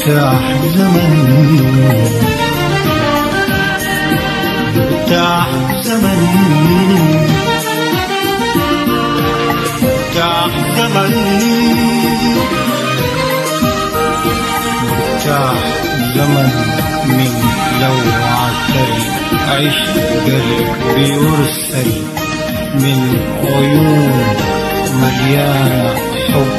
مرتاح زمن مرتاح زمن مرتاح زمن مرتاح زمن من لو عسل عشق قلبي يرسل من عيون مليانة حب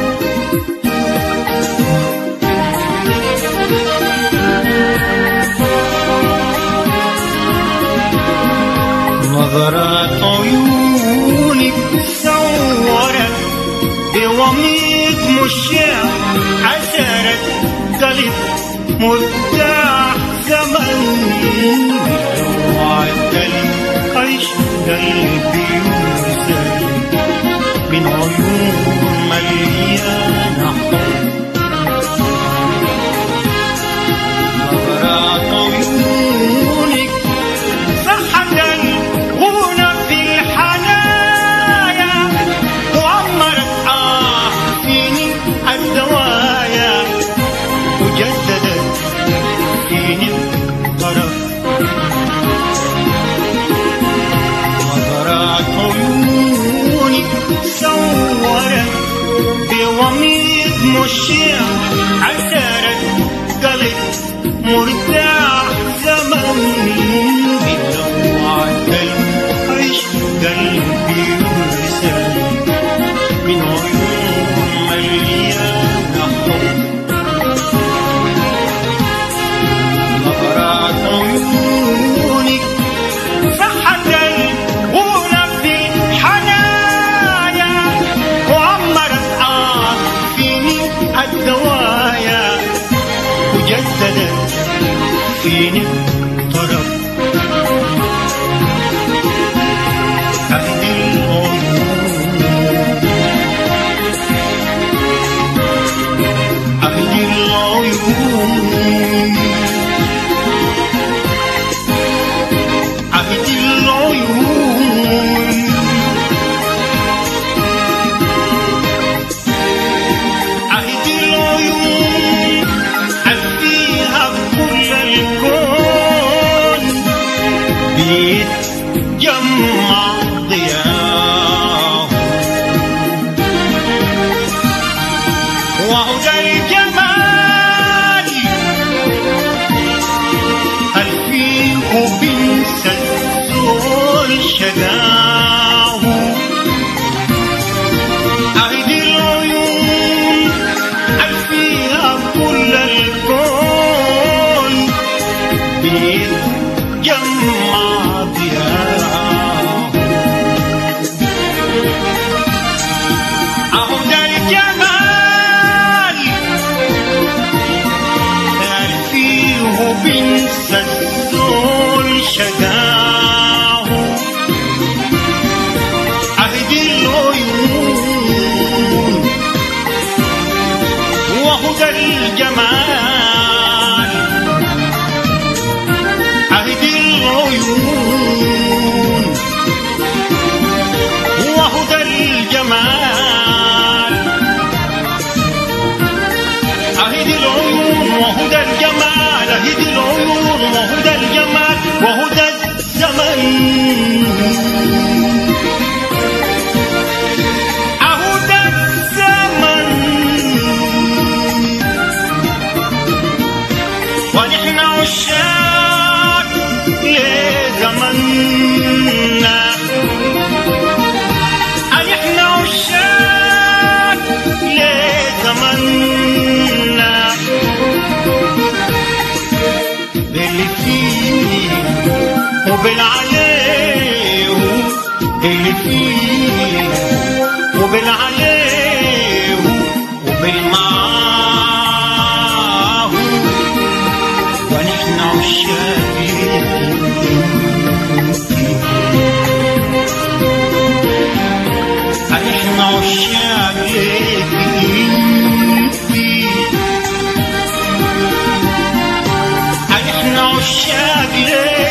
نظرات عيونك صورت بوميض مشاع عسرت قلب مرتاح زمن وعدل عيش قلبي يرسل من عيون مليانة حب نظرات عيونك صحت الغنى في الحنايا وعمرت فيني الدوايا وجددت فيني الطرف نظرات عيونك صورت بوميض مشاع عسرت قلب مرتاح زمن بلوعة عشق قلبي يرسل من عيون مليانة حب نظرات عيونك صحت الغنى في الحنايا وعمرت فيني الدوايا وجددت فيني الطرف عهد العيون عهد العيون عهد العيون عهد العيون ألفيها بكل الكون بيتجمع ضياء وعود الجمال ألفيه بنسى الزول شداه عهد العيون ألفيها كل الكون بيتجمع ضياء عود الجمال ألفيه بنسى الزول شداه عهد العيون وهدى الجمال عهد العيون وهدى الجمال عهد العيون وهدى الجمال عهد العيون وهدى الجمال وهدى الزمن عهد الزمن ونحن عشاق لزمننا نحن عشاق لزمننا باللي فيه وبالعليه اللي فيه وبالعليه وبالمعاه ونحن عشاق نحن عشاق نحن عشاق